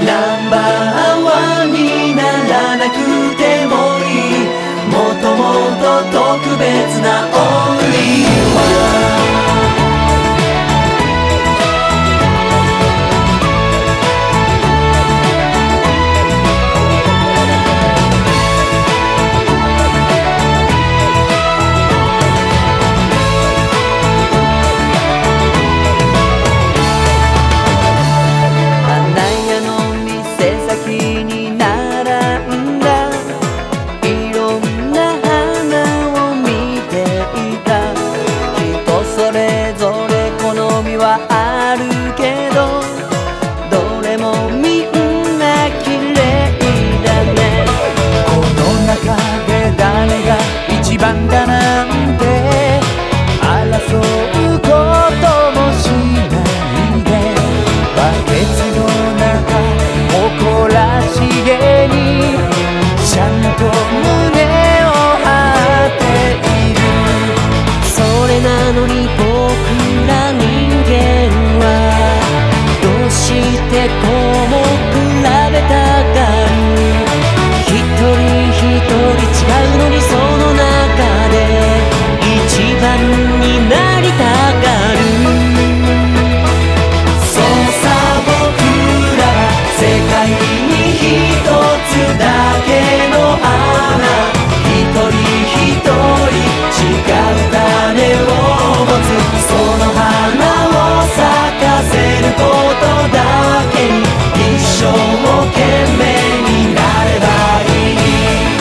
ナンバーワンにならなくてもいい、もっともっと特別なオンリーワン。 それぞれ好みはあるけど、どれもみんな綺麗だね。 この中で誰が一番だなんて争うこともしないで、バケツの中誇らしげにちゃんと胸を張っている。 それなのに僕ら人間はどうしてこうも比べたがる。一人一人違うのにその中で一番になりたがる。 そうさ僕らは世界に一つだけの花、一人一人違う種を持つ。その花を咲かせることだけに一生懸命になればいい。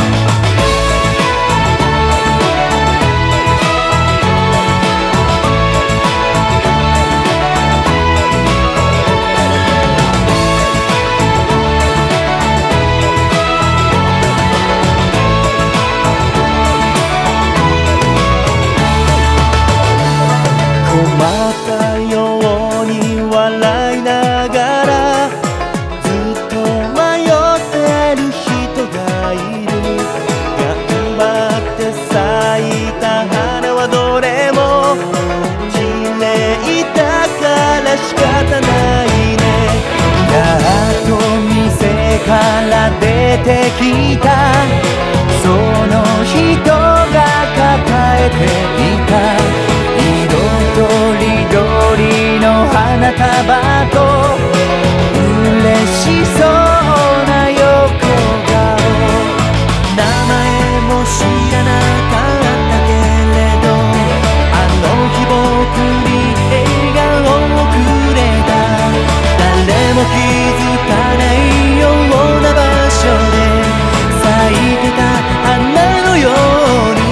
困ったように笑いながらずっと迷ってる人がいる。頑張って咲いた花はどれも綺麗だから仕方ないね。やっと店から出てきたその人が抱えていた色とりどりの花束と嬉しそうな横顔、名前も知らなかったけれどあの日僕に笑顔をくれた。誰も気づかないような場所で咲いてた花のように。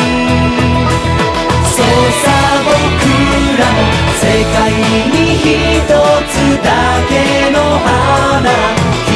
そうさ僕らも世界に一つだけの花、